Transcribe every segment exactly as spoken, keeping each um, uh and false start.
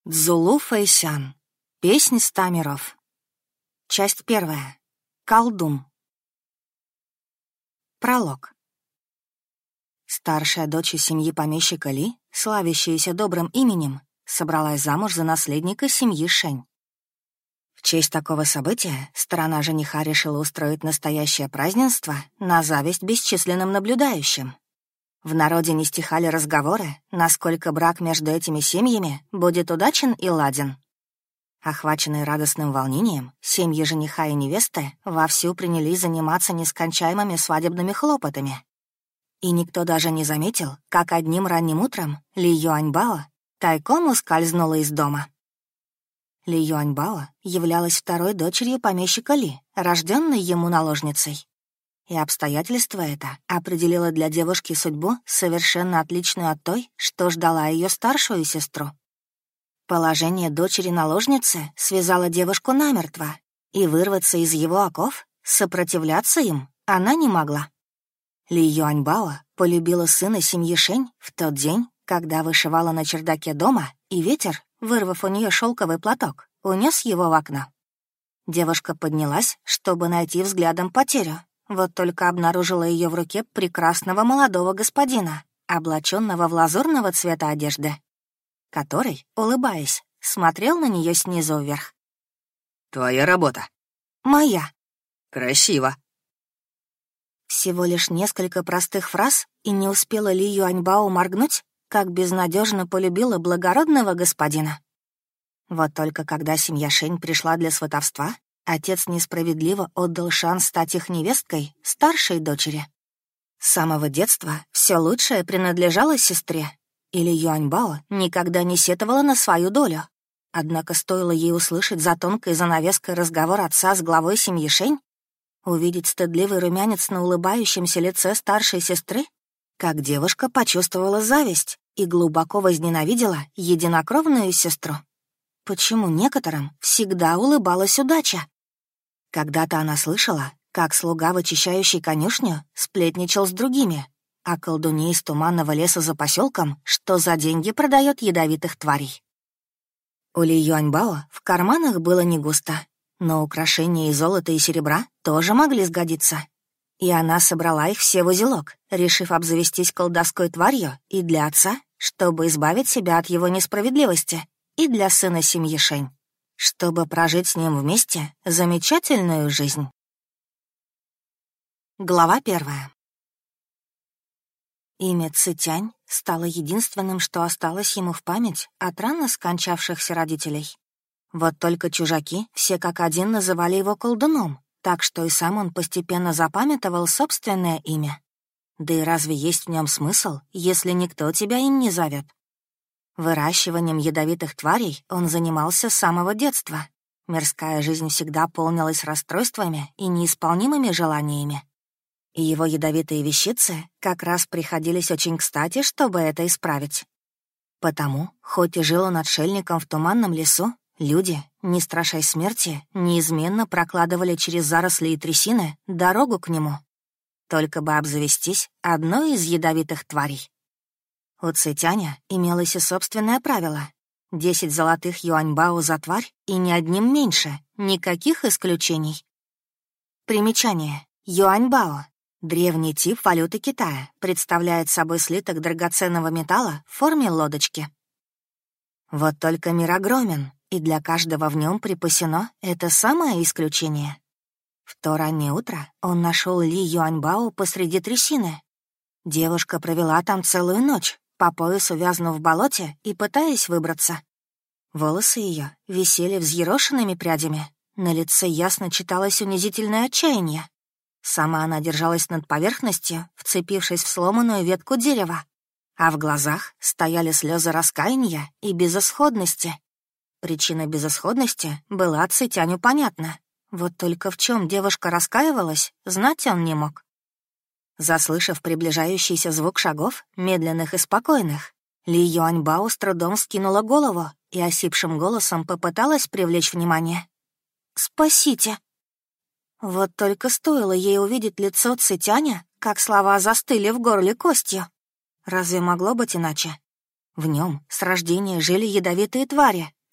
Цзулу Фэйсян. Песнь ста миров. Часть первая. Колдун. Пролог. Старшая дочь семьи помещика Ли, славящаяся добрым именем, собралась замуж за наследника семьи Шэнь. В честь такого события сторона жениха решила устроить настоящее празднество на зависть бесчисленным наблюдающим. В народе не стихали разговоры, насколько брак между этими семьями будет удачен и ладен. Охваченные радостным волнением, семьи жениха и невесты вовсю принялись заниматься нескончаемыми свадебными хлопотами. И никто даже не заметил, как одним ранним утром Ли Юаньбао тайком ускользнула из дома. Ли Юаньбао являлась второй дочерью помещика Ли, рожденной ему наложницей. И обстоятельство это определило для девушки судьбу, совершенно отличную от той, что ждала ее старшую сестру. Положение дочери-наложницы связало девушку намертво, и вырваться из его оков, сопротивляться им, она не могла. Ли Юаньбао полюбила сына семьи Шэнь в тот день, когда вышивала на чердаке дома, и ветер, вырвав у нее шелковый платок, унес его в окно. Девушка поднялась, чтобы найти взглядом потерю. Вот только обнаружила ее в руке прекрасного молодого господина, облаченного в лазурного цвета одежды, который, улыбаясь, смотрел на нее снизу вверх. «Твоя работа?» «Моя». «Красиво». Всего лишь несколько простых фраз, и не успела Ли Юаньбао моргнуть, как безнадежно полюбила благородного господина. Вот только когда семья Шэнь пришла для сватовства, отец несправедливо отдал шанс стать их невесткой, старшей дочери. С самого детства все лучшее принадлежало сестре, и Ли Юаньбао никогда не сетовала на свою долю. Однако стоило ей услышать за тонкой занавеской разговор отца с главой семьи Шэнь, увидеть стыдливый румянец на улыбающемся лице старшей сестры, как девушка почувствовала зависть и глубоко возненавидела единокровную сестру. Почему некоторым всегда улыбалась удача? Когда-то она слышала, как слуга, вычищающий конюшню, сплетничал с другими, а колдуне из туманного леса за поселком, что за деньги продает ядовитых тварей. У Ли Юаньбао в карманах было не густо, но украшения из золота и серебра тоже могли сгодиться. И она собрала их все в узелок, решив обзавестись колдовской тварью и для отца, чтобы избавить себя от его несправедливости, и для сына семьи Шэнь, чтобы прожить с ним вместе замечательную жизнь. Глава первая. Имя Цитянь стало единственным, что осталось ему в память от рано скончавшихся родителей. Вот только чужаки все как один называли его колдуном, так что и сам он постепенно запамятовал собственное имя. Да и разве есть в нем смысл, если никто тебя им не зовет? Выращиванием ядовитых тварей он занимался с самого детства. Мирская жизнь всегда полнилась расстройствами и неисполнимыми желаниями. И его ядовитые вещицы как раз приходились очень кстати, чтобы это исправить. Потому, хоть и жил он отшельником в туманном лесу, люди, не страшась смерти, неизменно прокладывали через заросли и трясины дорогу к нему. Только бы обзавестись одной из ядовитых тварей. У Цитяня имелось и собственное правило. Десять золотых юаньбао за тварь и ни одним меньше, никаких исключений. Примечание. Юаньбао. Древний тип валюты Китая, представляет собой слиток драгоценного металла в форме лодочки. Вот только мир огромен, и для каждого в нем припасено это самое исключение. В то раннее утро он нашел Ли Юаньбао посреди трясины. Девушка провела там целую ночь, по пояс увязнув в болоте и пытаясь выбраться. Волосы ее висели взъерошенными прядями, на лице ясно читалось унизительное отчаяние. Сама она держалась над поверхностью, вцепившись в сломанную ветку дерева, а в глазах стояли слезы раскаяния и безысходности. Причина безысходности была Цитяню понятна, вот только в чем девушка раскаивалась, знать он не мог. Заслышав приближающийся звук шагов, медленных и спокойных, Ли Юаньбао с трудом скинула голову и осипшим голосом попыталась привлечь внимание. «Спасите!» Вот только стоило ей увидеть лицо Цитяня, как слова застыли в горле костью. Разве могло быть иначе? В нем с рождения жили ядовитые твари,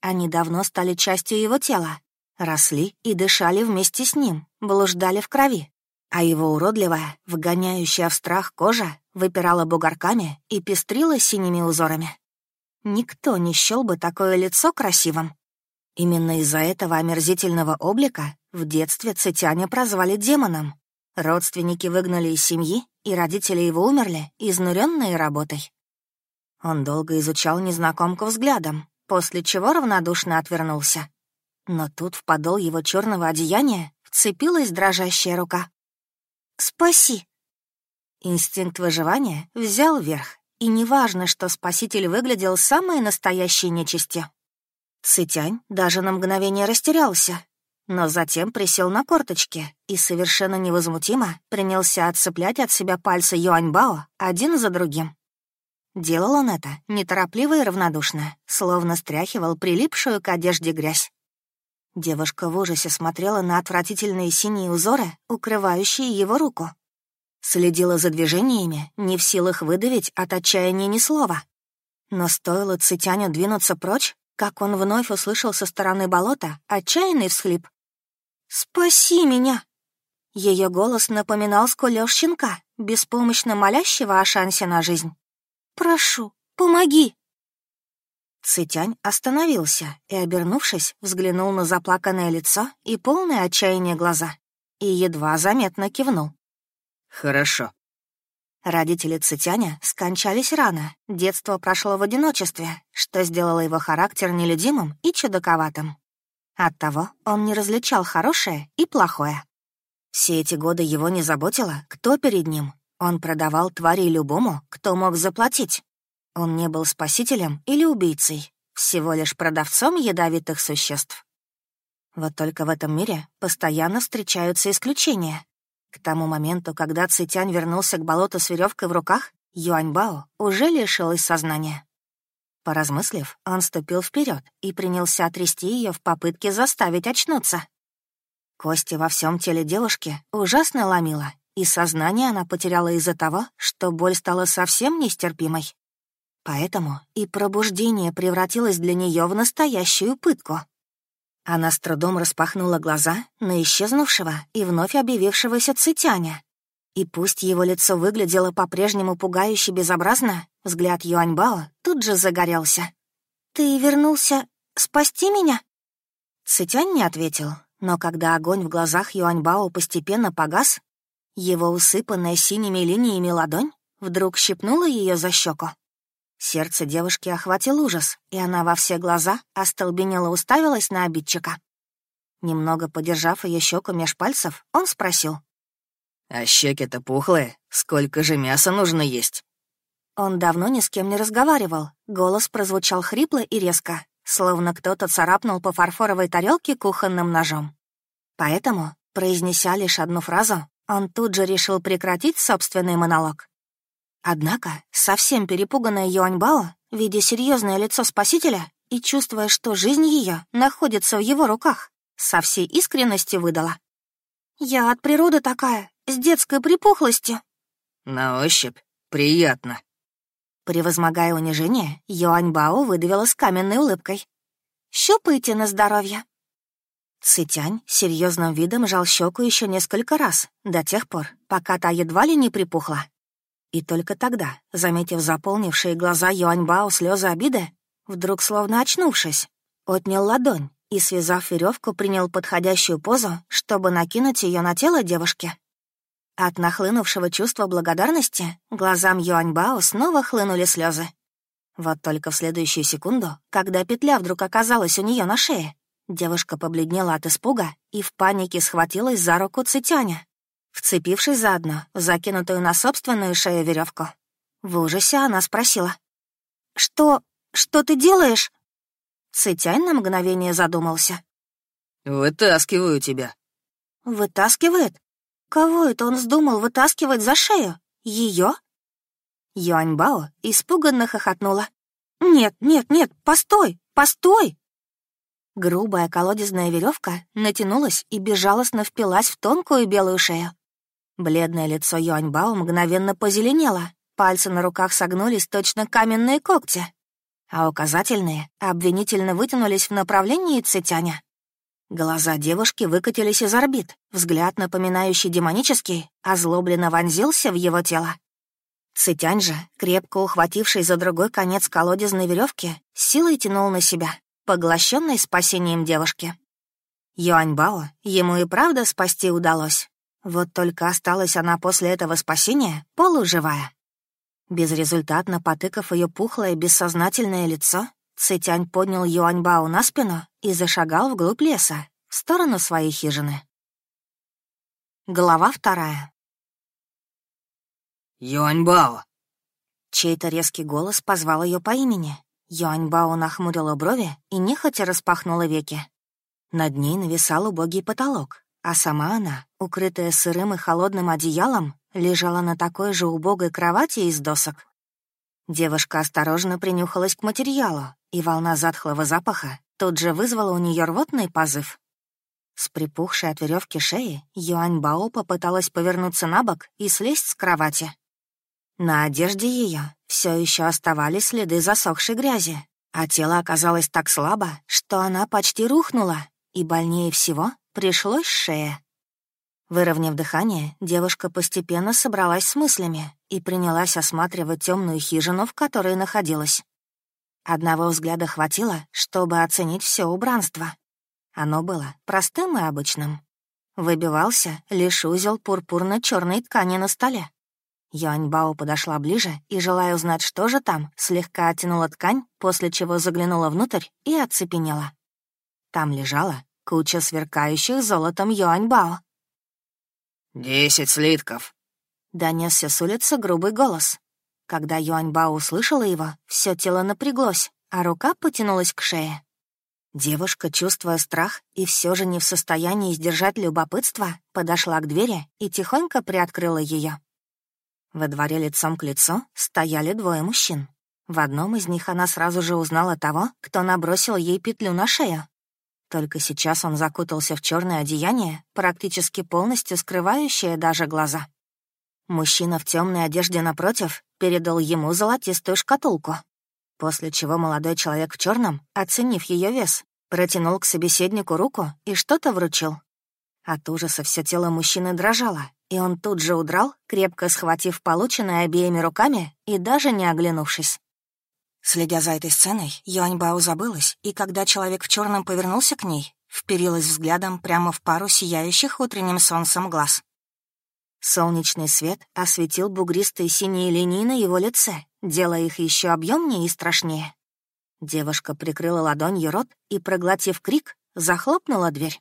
Они давно стали частью его тела, росли и дышали вместе с ним, блуждали в крови, а его уродливая, вгоняющая в страх кожа выпирала бугорками и пестрила синими узорами. Никто не счёл бы такое лицо красивым. Именно из-за этого омерзительного облика в детстве Цитяня прозвали демоном. Родственники выгнали из семьи, и родители его умерли, изнуренные работой. Он долго изучал незнакомку взглядом, после чего равнодушно отвернулся. Но тут в подол его черного одеяния вцепилась дрожащая рука. «Спаси!» Инстинкт выживания взял верх, и неважно, что спаситель выглядел самой настоящей нечистью. Цитянь даже на мгновение растерялся, но затем присел на корточки и совершенно невозмутимо принялся отцеплять от себя пальцы Юаньбао один за другим. Делал он это неторопливо и равнодушно, словно стряхивал прилипшую к одежде грязь. Девушка в ужасе смотрела на отвратительные синие узоры, укрывающие его руку. Следила за движениями, не в силах выдавить от отчаяния ни слова. Но стоило Цитяню двинуться прочь, как он вновь услышал со стороны болота отчаянный всхлип. «Спаси меня!» Ее голос напоминал скулёж щенка, беспомощно молящего о шансе на жизнь. «Прошу, помоги!» Цитянь остановился и, обернувшись, взглянул на заплаканное лицо и полное отчаяние глаза и едва заметно кивнул. «Хорошо». Родители Цитяня скончались рано, детство прошло в одиночестве, что сделало его характер нелюдимым и чудаковатым. Оттого он не различал хорошее и плохое. Все эти годы его не заботило, кто перед ним. Он продавал тварей любому, кто мог заплатить. Он не был спасителем или убийцей, всего лишь продавцом ядовитых существ. Вот только в этом мире постоянно встречаются исключения. К тому моменту, когда Цитянь вернулся к болоту с веревкой в руках, Юаньбао уже лишилась сознания. Поразмыслив, он ступил вперед и принялся трясти ее в попытке заставить очнуться. Кости во всем теле девушки ужасно ломило, и сознание она потеряла из-за того, что боль стала совсем нестерпимой. Поэтому и пробуждение превратилось для нее в настоящую пытку. Она с трудом распахнула глаза на исчезнувшего и вновь объявившегося Цитяня. И пусть его лицо выглядело по-прежнему пугающе безобразно, взгляд Юаньбао тут же загорелся. «Ты вернулся спасти меня?» Цитянь не ответил, но когда огонь в глазах Юаньбао постепенно погас, его усыпанная синими линиями ладонь вдруг щипнула ее за щеку. Сердце девушки охватил ужас, и она во все глаза остолбенело уставилась на обидчика. Немного подержав ее щеку меж пальцев, он спросил. «А щеки-то пухлые, сколько же мяса нужно есть?» Он давно ни с кем не разговаривал, голос прозвучал хрипло и резко, словно кто-то царапнул по фарфоровой тарелке кухонным ножом. Поэтому, произнеся лишь одну фразу, он тут же решил прекратить собственный монолог. Однако, совсем перепуганная Юаньбао, видя серьезное лицо спасителя и чувствуя, что жизнь ее находится в его руках, со всей искренностью выдала. «Я от природы такая, с детской припухлостью». «На ощупь приятно». Превозмогая унижение, Юаньбао выдавила с каменной улыбкой. «Щупайте на здоровье». Цитянь серьезным видом жал щеку еще несколько раз, до тех пор, пока та едва ли не припухла. И только тогда, заметив заполнившие глаза Юаньбао слезы обиды, вдруг, словно очнувшись, отнял ладонь и, связав веревку, принял подходящую позу, чтобы накинуть ее на тело девушки. От нахлынувшего чувства благодарности глазам Юаньбао снова хлынули слезы. Вот только в следующую секунду, когда петля вдруг оказалась у нее на шее, девушка побледнела от испуга и в панике схватилась за руку Цитяня, вцепившись заодно в закинутую на собственную шею веревку. В ужасе она спросила. «Что... что ты делаешь?» Цитянь на мгновение задумался. «Вытаскиваю тебя». «Вытаскивает? Кого это он вздумал вытаскивать за шею? Ее?» Юаньбао испуганно хохотнула. «Нет, нет, нет, постой, постой!» Грубая колодезная веревка натянулась и безжалостно впилась в тонкую белую шею. Бледное лицо Юаньбао мгновенно позеленело, пальцы на руках согнулись точно каменные когти. а указательные обвинительно вытянулись в направлении Цитяня. Глаза девушки выкатились из орбит, взгляд, напоминающий демонический, озлобленно вонзился в его тело. Цитянь же, крепко ухватившись за другой конец колодезной веревки, силой тянул на себя, поглощенный спасением девушки. Юаньбао ему и правда спасти удалось. Вот только осталась она после этого спасения полуживая. Безрезультатно потыкав ее пухлое бессознательное лицо, Цитянь поднял Юаньбао на спину и зашагал вглубь леса, в сторону своей хижины. Глава вторая. «Юаньбао!» Чей-то резкий голос позвал ее по имени. Юаньбао нахмурила брови и нехотя распахнула веки. Над ней нависал убогий потолок, а сама она, укрытая сырым и холодным одеялом, лежала на такой же убогой кровати из досок. Девушка осторожно принюхалась к материалу, и волна затхлого запаха тут же вызвала у нее рвотный позыв. С припухшей от веревки шеи Юаньбао попыталась повернуться на бок и слезть с кровати. На одежде ее все еще оставались следы засохшей грязи, а тело оказалось так слабо, что она почти рухнула, и больнее всего пришлось шее. Выровняв дыхание, девушка постепенно собралась с мыслями и принялась осматривать темную хижину, в которой находилась. Одного взгляда хватило, чтобы оценить все убранство. Оно было простым и обычным. Выбивался лишь узел пурпурно-черной ткани на столе. Юаньбао подошла ближе и, желая узнать, что же там, слегка оттянула ткань, после чего заглянула внутрь и оцепенела. Там лежала куча сверкающих золотом юаньбао. «Десять слитков», — донесся с улицы грубый голос. Когда Юаньбао услышала его, все тело напряглось, а рука потянулась к шее. Девушка, чувствуя страх и все же не в состоянии сдержать любопытство, подошла к двери и тихонько приоткрыла ее. Во дворе лицом к лицу стояли двое мужчин. В одном из них она сразу же узнала того, кто набросил ей петлю на шею. Только сейчас он закутался в черное одеяние, практически полностью скрывающее даже глаза. Мужчина в темной одежде напротив передал ему золотистую шкатулку, после чего молодой человек в черном, оценив ее вес, протянул к собеседнику руку и что-то вручил. От ужаса все тело мужчины дрожало, и он тут же удрал, крепко схватив полученное обеими руками и даже не оглянувшись. Следя за этой сценой, Юаньбао забылась, и когда человек в черном повернулся к ней, вперилась взглядом прямо в пару сияющих утренним солнцем глаз. Солнечный свет осветил бугристые синие линии на его лице, делая их еще объемнее и страшнее. Девушка прикрыла ладонью рот и, проглотив крик, захлопнула дверь.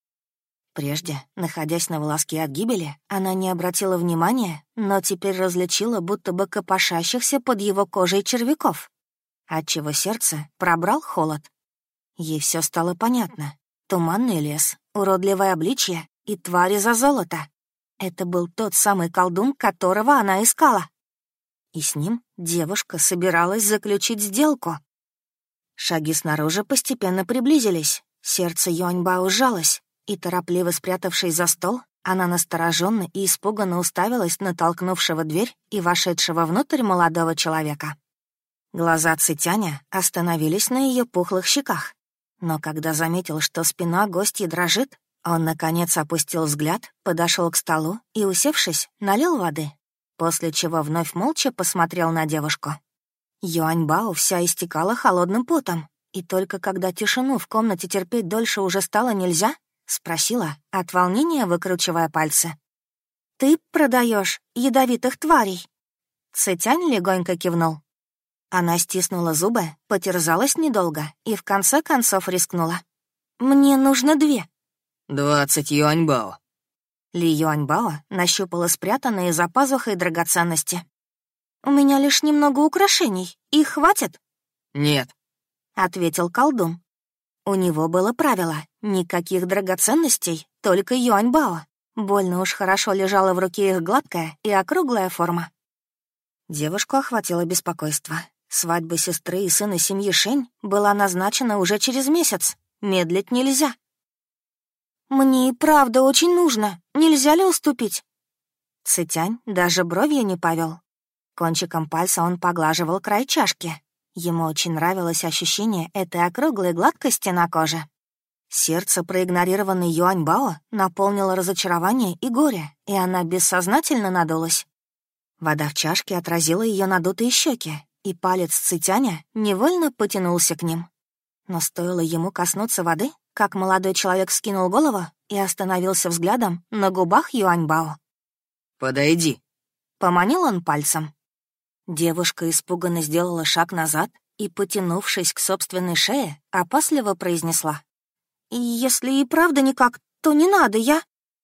Прежде, находясь на волоске от гибели, она не обратила внимания, но теперь различила будто бы копошащихся под его кожей червяков, отчего сердце пробрал холод. Ей все стало понятно. Туманный лес, уродливое обличье и твари за золото. Это был тот самый колдун, которого она искала. И с ним девушка собиралась заключить сделку. Шаги снаружи постепенно приблизились, сердце Юаньбао сжалось, и, торопливо спрятавшись за стол, она настороженно и испуганно уставилась на толкнувшего дверь и вошедшего внутрь молодого человека. Глаза Цитяня остановились на ее пухлых щеках, но когда заметил, что спина гостьи дрожит, он, наконец, опустил взгляд, подошел к столу и, усевшись, налил воды, после чего вновь молча посмотрел на девушку. Юаньбао вся истекала холодным потом, и только когда тишину в комнате терпеть дольше уже стало нельзя, спросила, от волнения выкручивая пальцы. «Ты продаешь ядовитых тварей?» Цитянь легонько кивнул. Она стиснула зубы, потерзалась недолго и в конце концов рискнула. «Мне нужно две». «Двадцать юаньбао». Ли Юаньбао нащупала спрятанные за пазухой драгоценности. «У меня лишь немного украшений. Их хватит?» «Нет», — ответил колдун. У него было правило — никаких драгоценностей, только юаньбао. Больно уж хорошо лежала в руке их гладкая и округлая форма. Девушку охватило беспокойство. Свадьба сестры и сына семьи Шень была назначена уже через месяц. Медлить нельзя. «Мне и правда очень нужно. Нельзя ли уступить?» Цитянь даже бровью не повел. Кончиком пальца он поглаживал край чашки. Ему очень нравилось ощущение этой округлой гладкости на коже. Сердце проигнорированной Юаньбао наполнило разочарование и горе, и она бессознательно надулась. Вода в чашке отразила ее надутые щеки, и палец Цитяня невольно потянулся к ним. Но стоило ему коснуться воды, как молодой человек скинул голову и остановился взглядом на губах Юаньбао. «Подойди», — поманил он пальцем. Девушка испуганно сделала шаг назад и, потянувшись к собственной шее, опасливо произнесла: «Если и правда никак, то не надо, я...»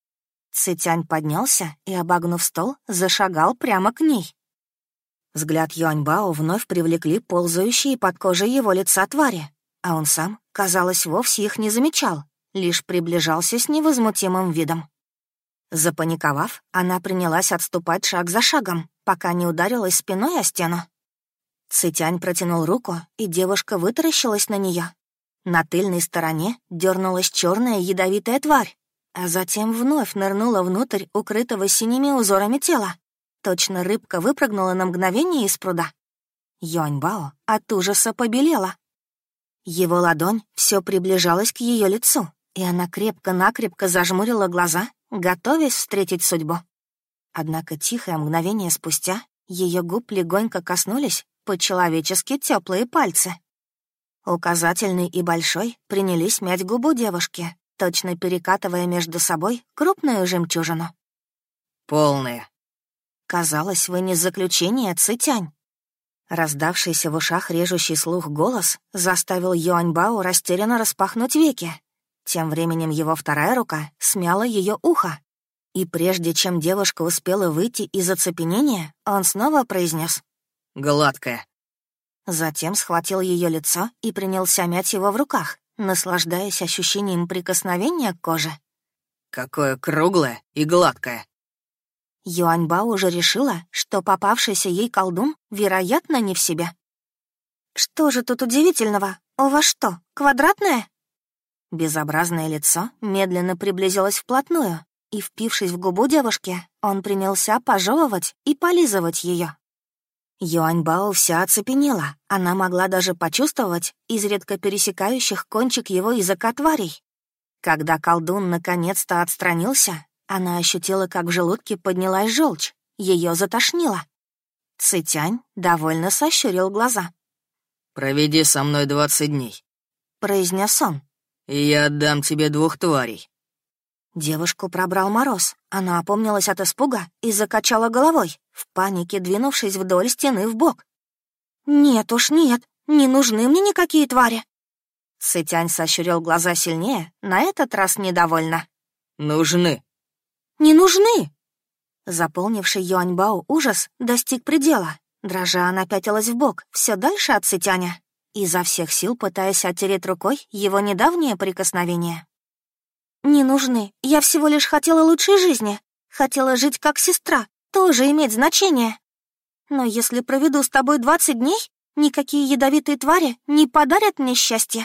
Цитянь поднялся и, обогнув стол, зашагал прямо к ней. Взгляд Юаньбао вновь привлекли ползающие под кожей его лица твари, а он сам, казалось, вовсе их не замечал, лишь приближался с невозмутимым видом. Запаниковав, она принялась отступать шаг за шагом, пока не ударилась спиной о стену. Цитянь протянул руку, и девушка вытаращилась на нее. На тыльной стороне дернулась черная ядовитая тварь, а затем вновь нырнула внутрь укрытого синими узорами тела. Точно рыбка выпрыгнула на мгновение из пруда. Юаньбао от ужаса побелела. Его ладонь все приближалась к ее лицу, и она крепко-накрепко зажмурила глаза, готовясь встретить судьбу. Однако тихое мгновение спустя ее губ легонько коснулись по-человечески теплые пальцы. Указательный и большой принялись мять губу девушки, точно перекатывая между собой крупную жемчужину. «Полная», — казалось, вынес заключение Цитянь. Раздавшийся в ушах режущий слух голос заставил Юаньбао растерянно распахнуть веки. Тем временем его вторая рука смяла ее ухо. И прежде чем девушка успела выйти из оцепенения, он снова произнес: «Гладкая». Затем схватил ее лицо и принялся мять его в руках, наслаждаясь ощущением прикосновения к коже. «Какое круглое и гладкое». Юаньбао уже решила, что попавшийся ей колдун, вероятно, не в себе. «Что же тут удивительного? У вас что, квадратное?» Безобразное лицо медленно приблизилось вплотную, и, впившись в губу девушки, он принялся пожевывать и полизывать ее. Юаньбао вся оцепенела, она могла даже почувствовать изредка пересекающих кончик его языка тварей. Когда колдун наконец-то отстранился, она ощутила, как в желудке поднялась желчь, ее затошнило. Цитянь довольно сощурил глаза. «Проведи со мной двадцать дней», — произнес он. «и я отдам тебе двух тварей». Девушку пробрал мороз. Она опомнилась от испуга и закачала головой, в панике двинувшись вдоль стены вбок. «Нет уж, нет, не нужны мне никакие твари». Цитянь сощурил глаза сильнее, на этот раз недовольно. «Нужны». «Не нужны!» Заполнивший Юаньбао ужас достиг предела. Дрожа, она пятилась вбок, все дальше от Цитяня, изо всех сил пытаясь оттереть рукой его недавнее прикосновение. «Не нужны. Я всего лишь хотела лучшей жизни. Хотела жить как сестра, тоже иметь значение. Но если проведу с тобой двадцать дней, никакие ядовитые твари не подарят мне счастья».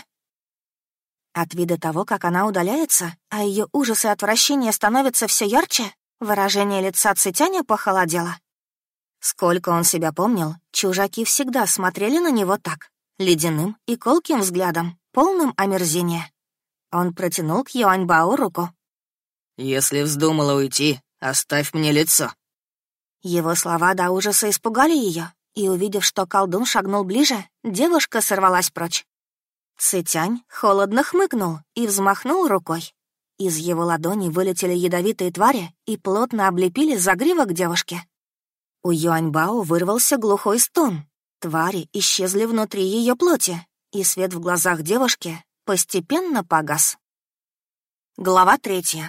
От вида того, как она удаляется, а ее ужас и отвращение становятся все ярче, выражение лица Цитяня похолодело. Сколько он себя помнил, чужаки всегда смотрели на него так, ледяным и колким взглядом, полным омерзения. Он протянул к Юаньбао руку. «Если вздумала уйти, оставь мне лицо». Его слова до ужаса испугали ее, и, увидев, что колдун шагнул ближе, девушка сорвалась прочь. Цитянь холодно хмыкнул и взмахнул рукой. Из его ладони вылетели ядовитые твари и плотно облепили загривок девушки. У Юаньбао вырвался глухой стон. Твари исчезли внутри ее плоти, и свет в глазах девушки постепенно погас. Глава третья.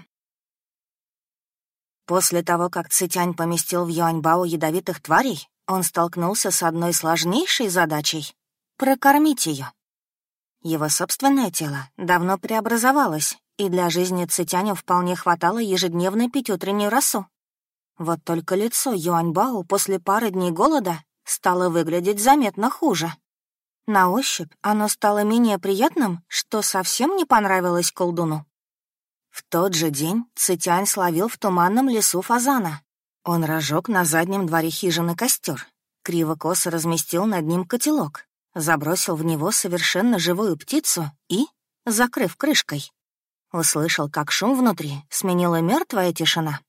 После того, как Цитянь поместил в Юаньбао ядовитых тварей, он столкнулся с одной сложнейшей задачей — прокормить ее. Его собственное тело давно преобразовалось, и для жизни Цитяню вполне хватало ежедневно пить утреннюю росу. Вот только лицо Юаньбао после пары дней голода стало выглядеть заметно хуже. На ощупь оно стало менее приятным, что совсем не понравилось колдуну. В тот же день Цитянь словил в туманном лесу фазана. Он разжег на заднем дворе хижины костер, криво-косо разместил над ним котелок, забросил в него совершенно живую птицу и, закрыв крышкой, услышал, как шум внутри сменила мертвая тишина.